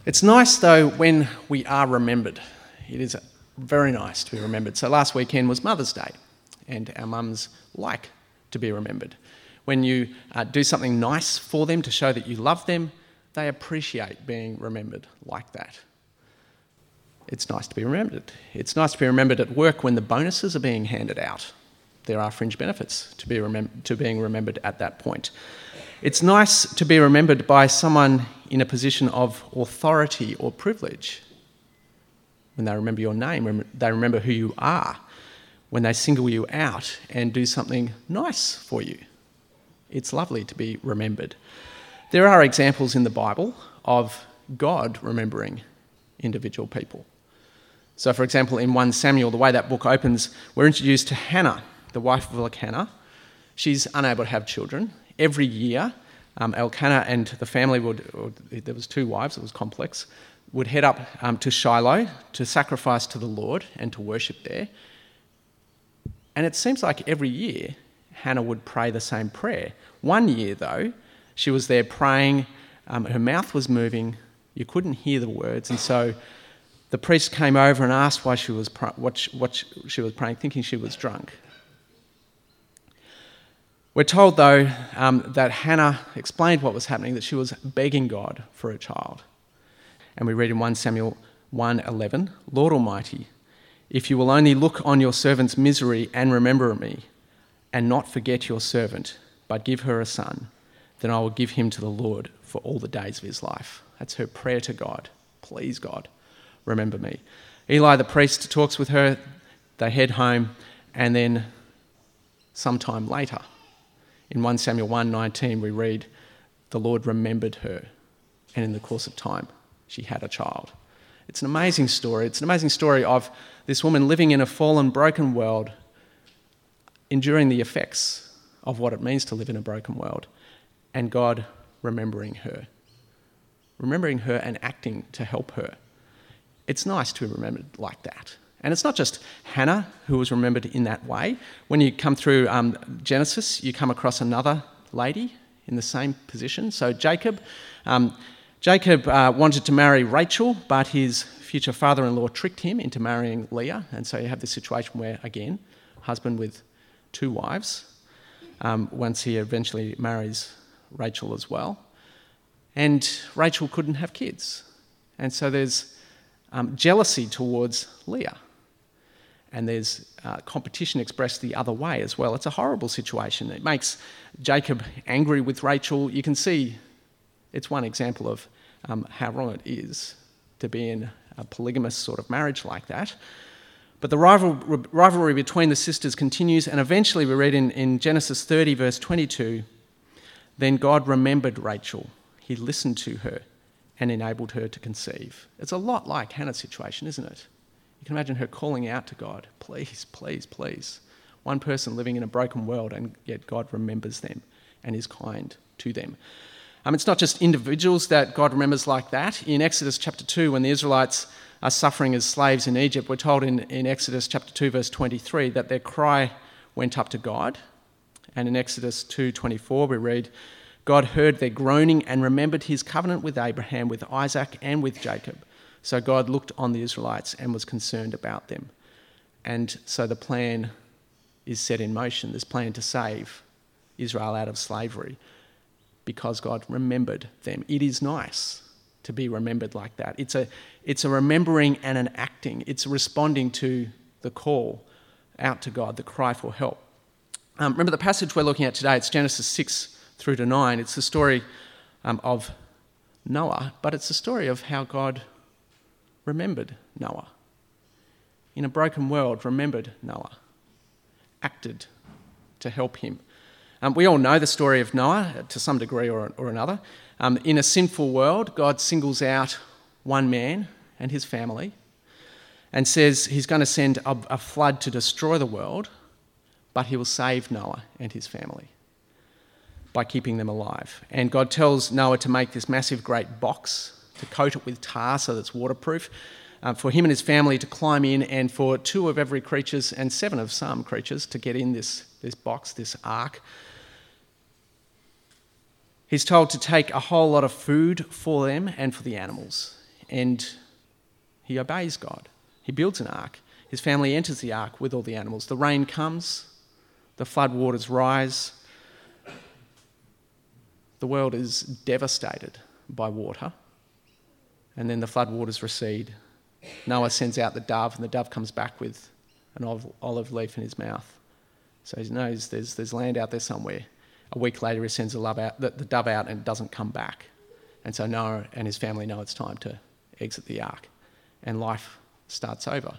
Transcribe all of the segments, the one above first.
It's nice, though, when we are remembered. It is very nice to be remembered. So last weekend was Mother's Day, and our mums like to be remembered. When you do something nice for them to show that you love them, they appreciate being remembered like that. It's nice to be remembered. It's nice to be remembered at work when the bonuses are being handed out. There are fringe benefits to being remembered at that point. It's nice to be remembered by someone in a position of authority or privilege. When they remember your name, they remember who you are. When they single you out and do something nice for you. It's lovely to be remembered. There are examples in the Bible of God remembering individual people. So, for example, in 1 Samuel, the way that book opens, we're introduced to Hannah, the wife of Elkanah. She's unable to have children. Every year, Elkanah and the family there was 2 wives, it was complex, would head up to Shiloh to sacrifice to the Lord and to worship there. And it seems like every year, Hannah would pray the same prayer. One year, though, she was there praying, her mouth was moving, you couldn't hear the words, and so the priest came over and asked why she was what she was praying, thinking she was drunk. We're told, though, that Hannah explained what was happening, that she was begging God for a child. And we read in 1 Samuel 1:11, Lord Almighty, if you will only look on your servant's misery and remember me, and not forget your servant, but give her a son, then I will give him to the Lord for all the days of his life. That's her prayer to God. Please, God, remember me. Eli, the priest, talks with her. They head home, and then sometime later, in 1 Samuel 1:19, we read, the Lord remembered her, and in the course of time, she had a child. It's an amazing story. It's an amazing story of this woman living in a fallen, broken world, enduring the effects of what it means to live in a broken world, and God remembering her and acting to help her. It's nice to be remembered like that. And it's not just Hannah who was remembered in that way. When you come through Genesis, you come across another lady in the same position. So Jacob wanted to marry Rachel, but his future father-in-law tricked him into marrying Leah. And so you have this situation where, again, husband with 2 wives, once he eventually marries Rachel as well. And Rachel couldn't have kids. And so there's jealousy towards Leah. And there's competition expressed the other way as well. It's a horrible situation. It makes Jacob angry with Rachel. You can see it's one example of how wrong it is to be in a polygamous sort of marriage like that. But the rivalry between the sisters continues, and eventually we read in Genesis 30, verse 22, then God remembered Rachel. He listened to her and enabled her to conceive. It's a lot like Hannah's situation, isn't it? You can imagine her calling out to God, please, please, please. One person living in a broken world, and yet God remembers them and is kind to them. It's not just individuals that God remembers like that. In Exodus chapter 2, when the Israelites are suffering as slaves in Egypt, we're told in Exodus chapter 2, verse 23, that their cry went up to God. And in Exodus 2:24, we read, God heard their groaning and remembered his covenant with Abraham, with Isaac, and with Jacob. So God looked on the Israelites and was concerned about them. And so the plan is set in motion, this plan to save Israel out of slavery, because God remembered them. It is nice to be remembered like that. It's a remembering and an acting. It's responding to the call out to God, the cry for help. Remember the passage we're looking at today, it's Genesis 6 through to 9. It's the story of Noah, but it's the story of how God remembered Noah. In a broken world, remembered Noah, acted to help him. We all know the story of Noah to some degree or another. In a sinful world, God singles out one man and his family and says he's going to send a flood to destroy the world, but he will save Noah and his family by keeping them alive. And God tells Noah to make this massive great box, to coat it with tar so that it's waterproof, for him and his family to climb in, and for 2 of every creatures and 7 of some creatures to get in this box, this ark. He's told to take a whole lot of food for them and for the animals. and he obeys God. He builds an ark. His family enters the ark with all the animals. The rain comes, the flood waters rise. The world is devastated by water, and then the flood waters recede. Noah sends out the dove, and the dove comes back with an olive leaf in his mouth. So he knows there's land out there somewhere. A week later, he sends the dove out, and it doesn't come back. And so Noah and his family know it's time to exit the ark, and life starts over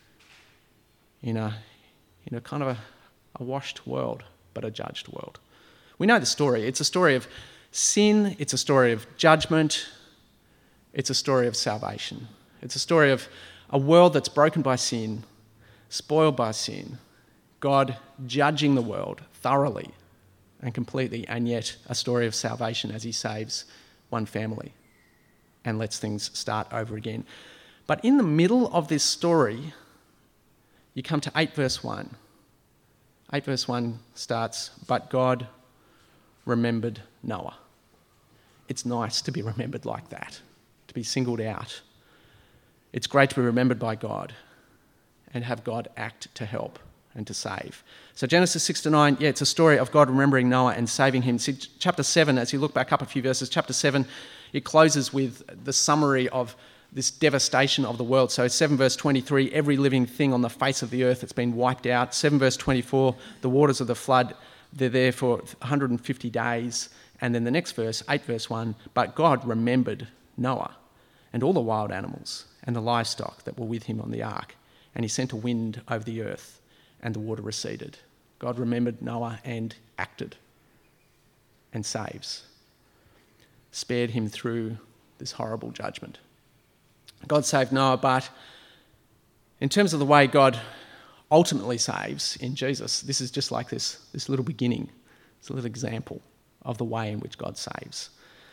in a kind of a washed world, but a judged world. We know the story. It's a story of sin. It's a story of judgment. It's a story of salvation. It's a story of a world that's broken by sin, spoiled by sin, God judging the world thoroughly and completely, and yet a story of salvation as he saves one family and lets things start over again. But in the middle of this story, you come to 8 verse 1. 8 verse 1 starts, "But God remembered Noah." It's nice to be remembered like that, to be singled out. It's great to be remembered by God and have God act to help and to save. So Genesis 6-9, it's a story of God remembering Noah and saving him. See, chapter 7, as you look back up a few verses, chapter 7, it closes with the summary of this devastation of the world. So 7 verse 23, every living thing on the face of the earth that's been wiped out. 7 verse 24, the waters of the flood, they're there for 150 days. And then the next verse, 8 verse 1, "But God remembered Noah and all the wild animals and the livestock that were with him on the ark. And he sent a wind over the earth and the water receded." God remembered Noah and acted and saves. Spared him through this horrible judgment. God saved Noah, but in terms of the way God ultimately saves in Jesus, this is just like this little beginning. It's a little example of the way in which God saves.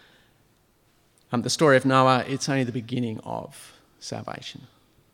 The story of Noah, it's only the beginning of salvation.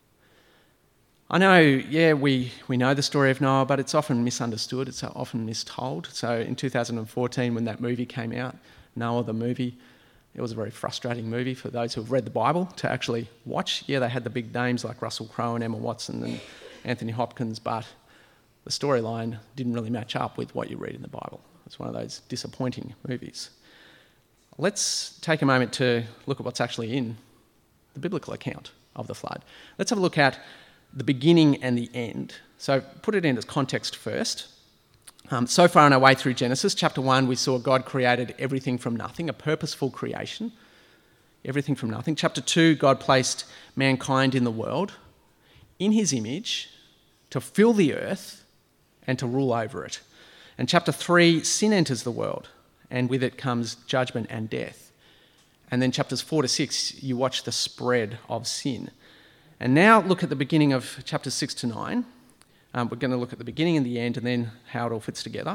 I know, we know the story of Noah, but it's often misunderstood. It's often mistold. So in 2014, when that movie came out, Noah the movie, it was a very frustrating movie for those who have read the Bible to actually watch. Yeah, they had the big names like Russell Crowe and Emma Watson and Anthony Hopkins, but the storyline didn't really match up with what you read in the Bible. It's one of those disappointing movies. Let's take a moment to look at what's actually in the biblical account of the flood. Let's have a look at the beginning and the end. So put it into context first. So far on our way through Genesis, chapter 1, we saw God created everything from nothing, a purposeful creation, everything from nothing. Chapter 2, God placed mankind in the world in his image to fill the earth and to rule over it. And chapter 3, sin enters the world, and with it comes judgment and death. And then chapters 4 to 6, you watch the spread of sin. And now look at the beginning of chapters 6 to 9. We're going to look at the beginning and the end and then how it all fits together.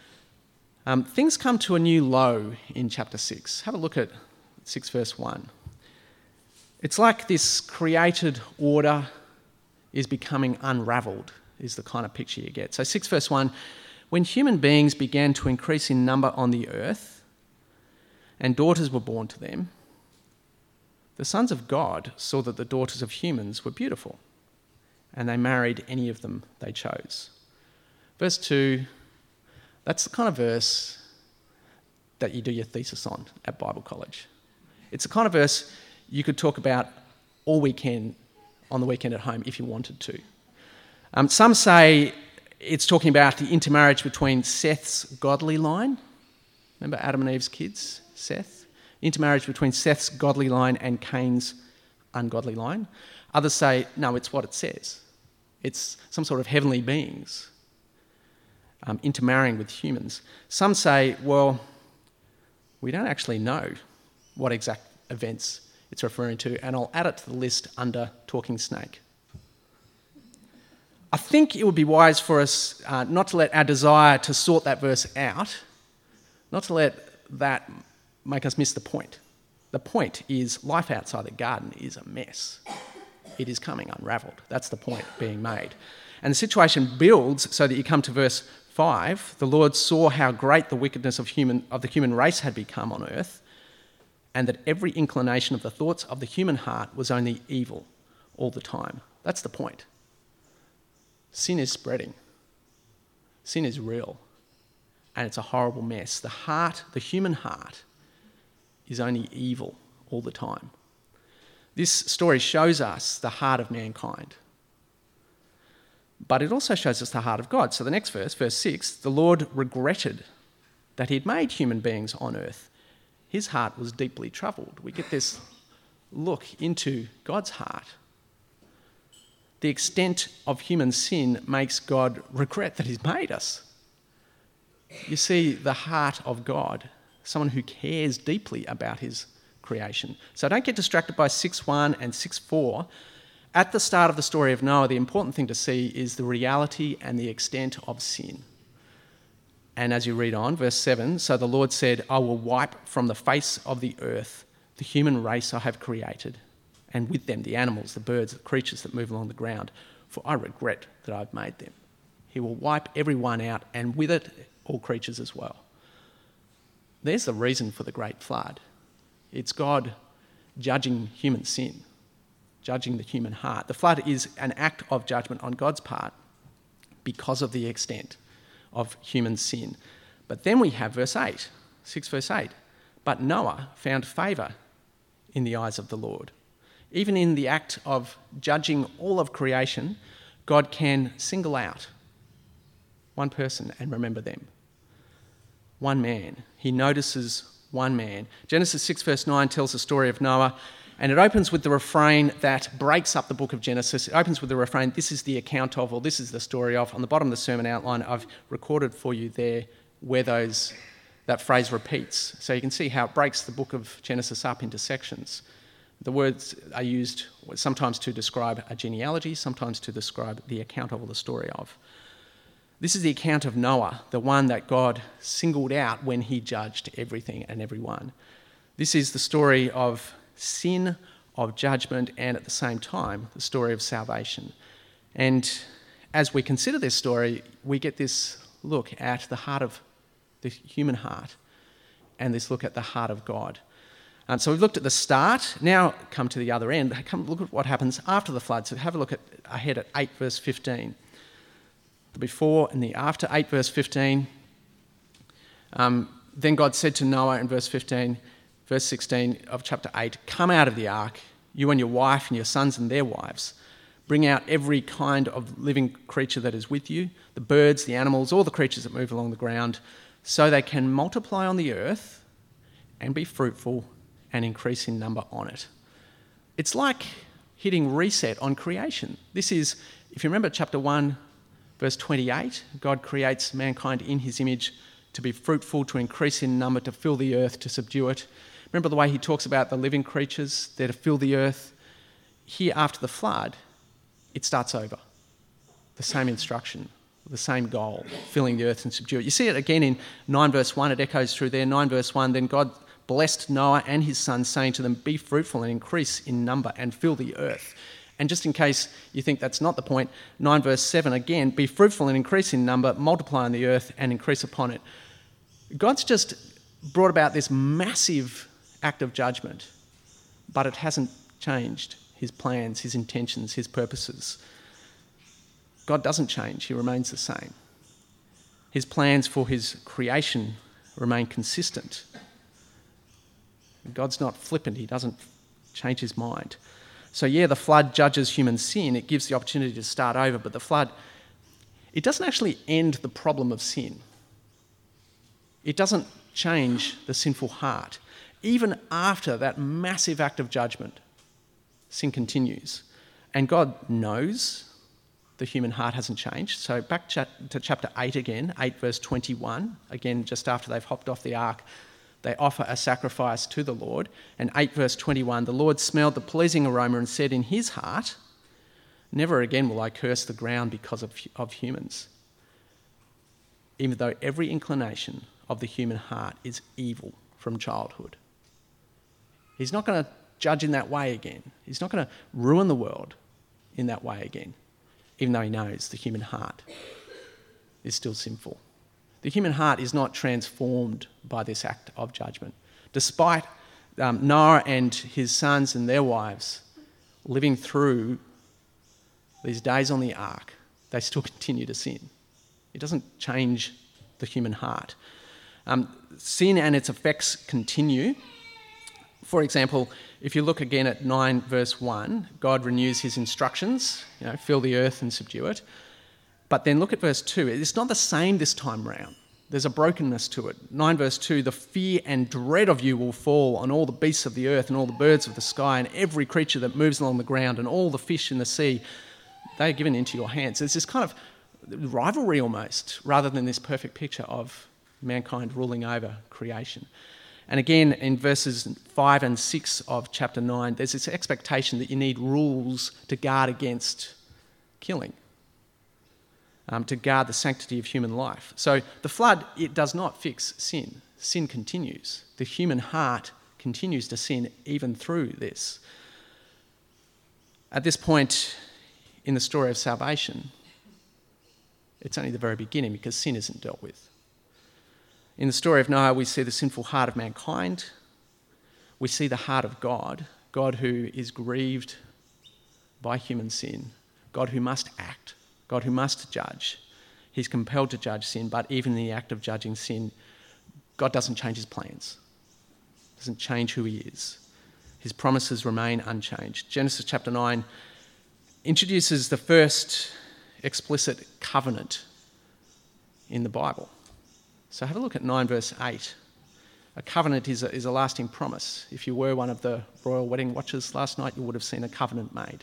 Things come to a new low in chapter 6. Have a look at 6 verse 1. It's like this created order is becoming unravelled, is the kind of picture you get. So 6 verse 1, "When human beings began to increase in number on the earth and daughters were born to them, the sons of God saw that the daughters of humans were beautiful, and they married any of them they chose." Verse 2, that's the kind of verse that you do your thesis on at Bible college. It's the kind of verse you could talk about all weekend on the weekend at home if you wanted to. Some say it's talking about the intermarriage between Seth's godly line. Remember Adam and Eve's kids, Seth? Intermarriage between Seth's godly line and Cain's ungodly line. Others say, no, it's what it says. It's some sort of heavenly beings intermarrying with humans. Some say, well, we don't actually know what exact events it's referring to, and I'll add it to the list under talking snake. I think it would be wise for us not to let our desire to sort that verse out, not to let that make us miss the point. The point is life outside the garden is a mess. It is coming unravelled. That's the point being made. And the situation builds so that you come to verse 5. The Lord saw how great the wickedness of the human race had become on earth, and that every inclination of the thoughts of the human heart was only evil all the time. That's the point. Sin is spreading. Sin is real, and it's a horrible mess. The human heart, is only evil all the time. This story shows us the heart of mankind, but it also shows us the heart of God. So the next verse, verse 6, the Lord regretted that he'd made human beings on earth. His heart was deeply troubled. We get this look into God's heart. The extent of human sin makes God regret that he's made us. You see the heart of God, someone who cares deeply about his creation. So don't get distracted by 6:1 and 6:4. At the start of the story of Noah, the important thing to see is the reality and the extent of sin. And as you read on, verse 7, so the Lord said, I will wipe from the face of the earth the human race I have created, and with them the animals, the birds, the creatures that move along the ground, for I regret that I've made them. He will wipe everyone out, and with it all creatures as well. There's the reason for the great flood. It's God judging human sin, judging the human heart. The flood is an act of judgment on God's part because of the extent of human sin. But then we have verse 8, 6 verse 8. But Noah found favour in the eyes of the Lord. Even in the act of judging all of creation, God can single out one person and remember them. One man. He notices one man. Genesis 6 verse 9 tells the story of Noah, and it opens with the refrain that breaks up the book of Genesis. It opens with the refrain, this is the account of, or this is the story of. On the bottom of the sermon outline, I've recorded for you there where that phrase repeats. So you can see how it breaks the book of Genesis up into sections. The words are used sometimes to describe a genealogy, sometimes to describe the account of or the story of. This is the account of Noah, the one that God singled out when he judged everything and everyone. This is the story of sin, of judgment, and at the same time, the story of salvation. And as we consider this story, we get this look at the heart of the human heart and this look at the heart of God. So we've looked at the start, now come to the other end. Come look at what happens after the flood. So have a look ahead at 8 verse 15. The before and the after, 8 verse 15. Then God said to Noah in verse 15, verse 16 of chapter 8, come out of the ark, you and your wife and your sons and their wives. Bring out every kind of living creature that is with you, the birds, the animals, all the creatures that move along the ground, so they can multiply on the earth and be fruitful and increase in number on it. It's like hitting reset on creation. This is, if you remember chapter 1, verse 28, God creates mankind in his image to be fruitful, to increase in number, to fill the earth, to subdue it. Remember the way he talks about the living creatures, they're to fill the earth. Here after the flood, it starts over. The same instruction, the same goal, filling the earth and subdue it. You see it again in 9 verse 1, it echoes through there. 9 verse 1, then God blessed Noah and his sons, saying to them, be fruitful and increase in number and fill the earth. And just in case you think that's not the point, 9 verse 7 again, be fruitful and increase in number, multiply on the earth and increase upon it. God's just brought about this massive act of judgment, but it hasn't changed his plans, his intentions, his purposes. God doesn't change, he remains the same. His plans for his creation remain consistent. God's not flippant, he doesn't change his mind. So yeah, the flood judges human sin, it gives the opportunity to start over, but the flood, it doesn't actually end the problem of sin. It doesn't change the sinful heart. Even after that massive act of judgment, sin continues. And God knows the human heart hasn't changed. So back to chapter 8 again, 8 verse 21, again just after they've hopped off the ark, they offer a sacrifice to the Lord. And 8 verse 21, the Lord smelled the pleasing aroma and said in his heart, never again will I curse the ground because of humans, even though every inclination of the human heart is evil from childhood. He's not going to judge in that way again. He's not going to ruin the world in that way again, even though he knows the human heart is still sinful. The human heart is not transformed by this act of judgment. Despite Noah and his sons and their wives living through these days on the ark, they still continue to sin. It doesn't change the human heart. Sin and its effects continue. For example, if you look again at 9 verse 1, God renews his instructions, fill the earth and subdue it. But then look at verse 2. It's not the same this time round. There's a brokenness to it. 9 verse 2, the fear and dread of you will fall on all the beasts of the earth and all the birds of the sky and every creature that moves along the ground and all the fish in the sea. They are given into your hands. There's this kind of rivalry almost, rather than this perfect picture of mankind ruling over creation. And again, in verses 5 and 6 of chapter 9, there's this expectation that you need rules to guard against killing, to guard the sanctity of human life. So the flood, it does not fix sin. Sin continues. The human heart continues to sin even through this. At this point in the story of salvation, it's only the very beginning because sin isn't dealt with. In the story of Noah, we see the sinful heart of mankind. We see the heart of God, God who is grieved by human sin, God who must act, God who must judge. He's compelled to judge sin, but even in the act of judging sin, God doesn't change his plans, doesn't change who he is. His promises remain unchanged. Genesis chapter 9 introduces the first explicit covenant in the Bible. So have a look at 9 verse 8. A covenant is a lasting promise. If you were one of the royal wedding watchers last night, you would have seen a covenant made.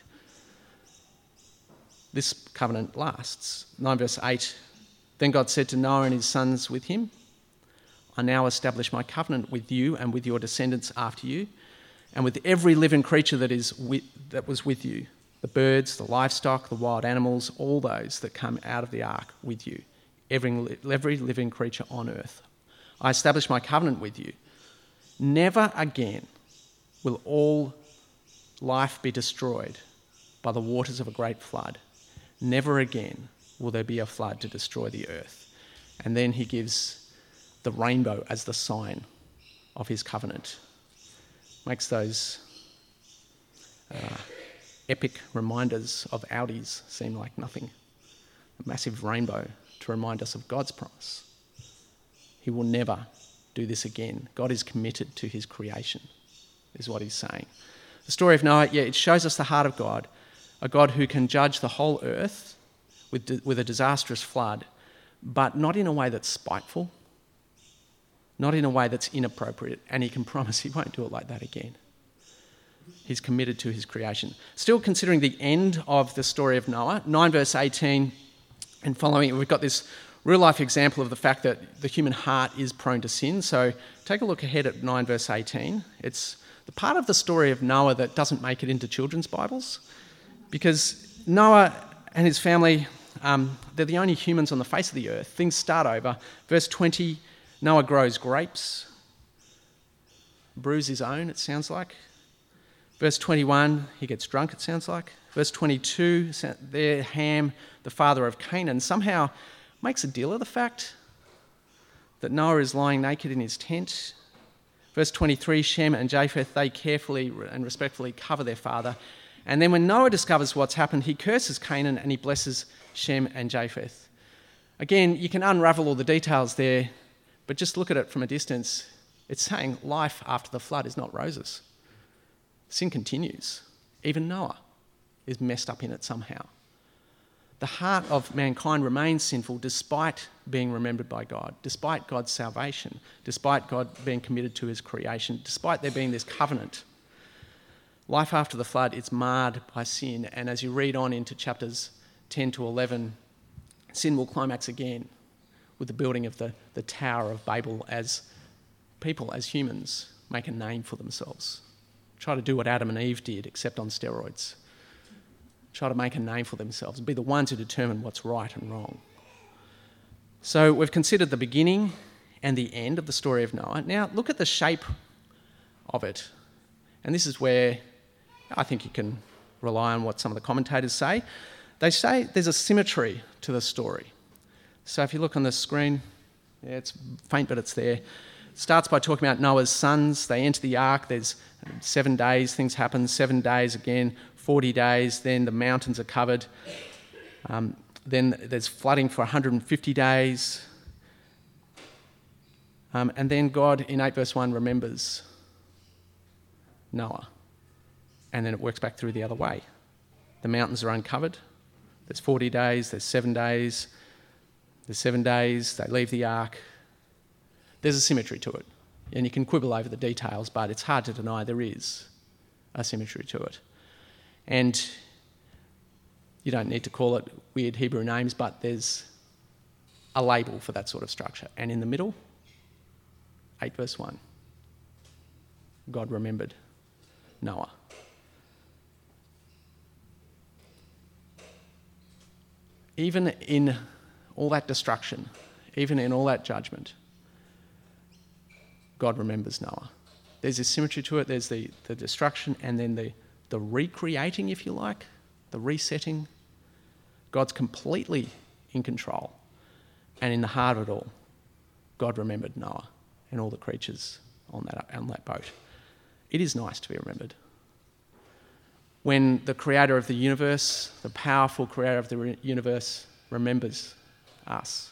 This covenant lasts. 9 verse 8, then God said to Noah and his sons with him, I now establish my covenant with you and with your descendants after you, and with every living creature that was with you, the birds, the livestock, the wild animals, all those that come out of the ark with you, every living creature on earth. I establish my covenant with you. Never again will all life be destroyed by the waters of a great flood. Never again will there be a flood to destroy the earth. And then he gives the rainbow as the sign of his covenant. Makes those epic reminders of Audis seem like nothing. A massive rainbow to remind us of God's promise. He will never do this again. God is committed to his creation, is what he's saying. The story of Noah, it shows us the heart of God, a God who can judge the whole earth with a disastrous flood, but not in a way that's spiteful, not in a way that's inappropriate, and he can promise he won't do it like that again. He's committed to his creation. Still considering the end of the story of Noah, 9 verse 18 and following, we've got this real-life example of the fact that the human heart is prone to sin. So take a look ahead at 9 verse 18. It's the part of the story of Noah that doesn't make it into children's Bibles, because Noah and his family, they're the only humans on the face of the earth. Things start over. Verse 20, Noah grows grapes, brews his own, it sounds like. Verse 21, he gets drunk, it sounds like. Verse 22, there Ham, the father of Canaan, somehow makes a deal of the fact that Noah is lying naked in his tent. Verse 23, Shem and Japheth, they carefully and respectfully cover their father. And then when Noah discovers what's happened, he curses Canaan and he blesses Shem and Japheth. Again, you can unravel all the details there, but just look at it from a distance. It's saying life after the flood is not roses. Sin continues. Even Noah is messed up in it somehow. The heart of mankind remains sinful despite being remembered by God, despite God's salvation, despite God being committed to his creation, despite there being this covenant. Life after the flood, it's marred by sin, and as you read on into chapters 10 to 11, sin will climax again with the building of the Tower of Babel as people, as humans, make a name for themselves. Try to do what Adam and Eve did, except on steroids. Try to make a name for themselves, be the ones who determine what's right and wrong. So we've considered the beginning and the end of the story of Noah. Now look at the shape of it. And this is where I think you can rely on what some of the commentators say. They say there's a symmetry to the story. So if you look on the screen, it's faint, but it's there. starts by talking about Noah's sons. They enter the ark. There's 7 days, things happen. 7 days again, 40 days. Then the mountains are covered. Then there's flooding for 150 days. And then God, in 8 verse 1, remembers Noah. And then it works back through the other way. The mountains are uncovered. There's 40 days, there's 7 days. There's 7 days, they leave the ark. There's a symmetry to it. And you can quibble over the details, but it's hard to deny there is a symmetry to it. And you don't need to call it weird Hebrew names, but there's a label for that sort of structure. And in the middle, 8 verse 1, God remembered Noah. Even in all that destruction, even in all that judgment, God remembers Noah. There's a symmetry to it. There's the destruction and then the recreating, if you like, the resetting. God's completely in control. And in the heart of it all, God remembered Noah and all the creatures on that boat. It is nice to be remembered. When the creator of the universe, the powerful creator of the universe, remembers us,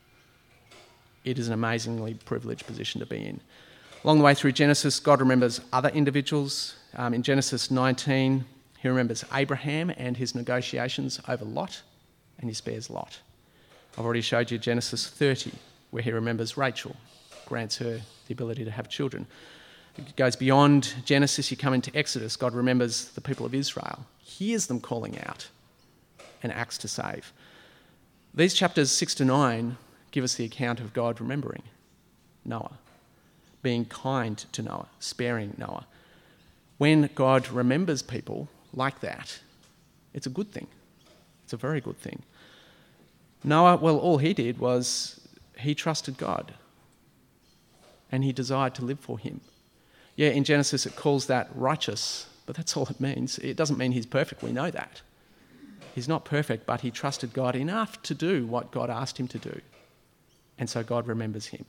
it is an amazingly privileged position to be in. Along the way through Genesis, God remembers other individuals. In Genesis 19, he remembers Abraham and his negotiations over Lot, and he spares Lot. I've already showed you Genesis 30, where he remembers Rachel, grants her the ability to have children. It goes beyond Genesis, you come into Exodus. God remembers the people of Israel, hears them calling out, and acts to save. These chapters 6 to 9 give us the account of God remembering Noah, being kind to Noah, sparing Noah. When God remembers people like that, it's a good thing. It's a very good thing. Noah, well, all he did was he trusted God and he desired to live for him. Yeah, in Genesis it calls that righteous, but that's all it means. It doesn't mean he's perfect, we know that. He's not perfect, but he trusted God enough to do what God asked him to do. And so God remembers him,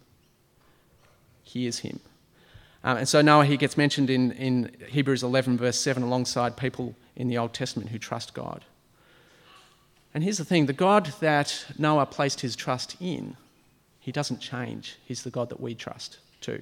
hears him. And so Noah, he gets mentioned in Hebrews 11 verse 7 alongside people in the Old Testament who trust God. And here's the thing, the God that Noah placed his trust in, he doesn't change. He's the God that we trust too.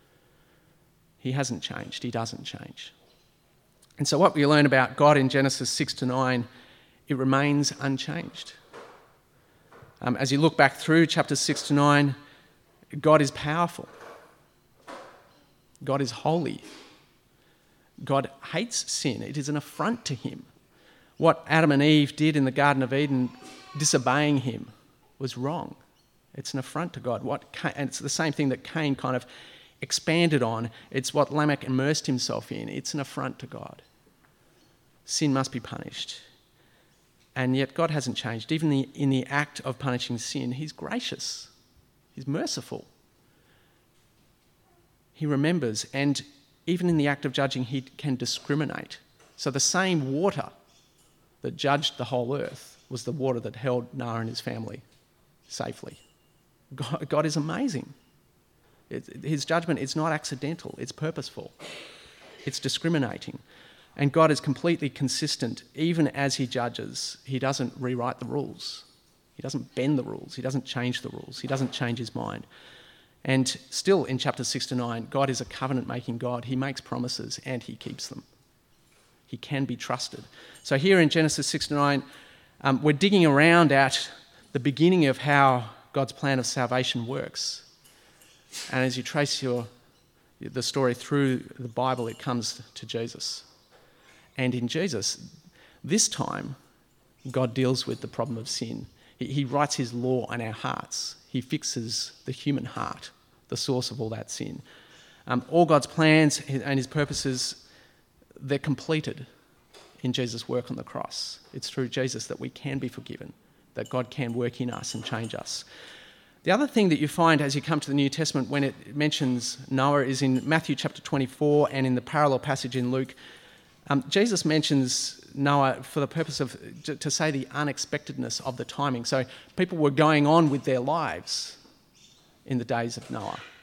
He hasn't changed. He doesn't change. And so what we learn about God in Genesis 6 to 9, it remains unchanged. As you look back through chapters 6 to 9, God is powerful. God is holy. God hates sin. It is an affront to him. What Adam and Eve did in the Garden of Eden, disobeying him, was wrong. It's an affront to God. And it's the same thing that Cain kind of expanded on. It's what Lamech immersed himself in. It's an affront to God. Sin must be punished. And yet God hasn't changed. Even in the act of punishing sin, he's gracious. He's merciful. He remembers, and even in the act of judging, he can discriminate. So the same water that judged the whole earth was the water that held Noah and his family safely. God is amazing. His judgment is not accidental, it's purposeful. It's discriminating. And God is completely consistent. Even as he judges, he doesn't rewrite the rules. He doesn't bend the rules. He doesn't change the rules. He doesn't change his mind. And still in chapters 6 to 9, God is a covenant-making God. He makes promises and he keeps them. He can be trusted. So here in Genesis 6 to 9, we're digging around at the beginning of how God's plan of salvation works. And as you trace the story through the Bible, it comes to Jesus. And in Jesus, this time, God deals with the problem of sin. He writes his law on our hearts. He fixes the human heart, the source of all that sin. All God's plans and his purposes, they're completed in Jesus' work on the cross. It's through Jesus that we can be forgiven, that God can work in us and change us. The other thing that you find as you come to the New Testament when it mentions Noah is in Matthew chapter 24 and in the parallel passage in Luke. Jesus mentions Noah for the purpose of, to say the unexpectedness of the timing. So people were going on with their lives in the days of Noah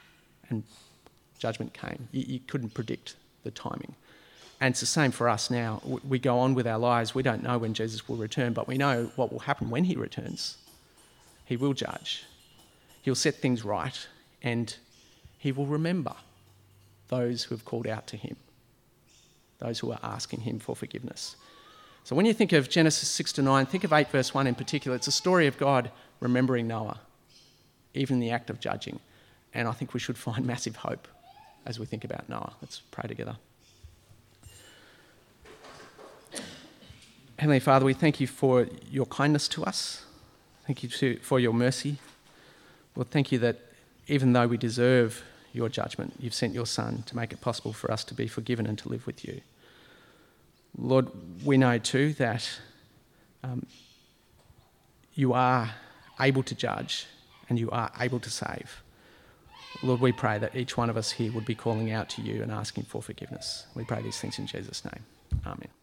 and judgment came. You couldn't predict the timing. And it's the same for us now. We go on with our lives. We don't know when Jesus will return, but we know what will happen when he returns. He will judge. He'll set things right, and he will remember those who have called out to him, those who are asking him for forgiveness. So when you think of Genesis 6-9, think of 8 verse 1 in particular. It's a story of God remembering Noah, even in the act of judging. And I think we should find massive hope as we think about Noah. Let's pray together. Heavenly Father, we thank you for your kindness to us. Thank you for your mercy. Lord, thank you that even though we deserve your judgment, you've sent your Son to make it possible for us to be forgiven and to live with you. Lord, we know too that you are able to judge and you are able to save. Lord, we pray that each one of us here would be calling out to you and asking for forgiveness. We pray these things in Jesus' name. Amen.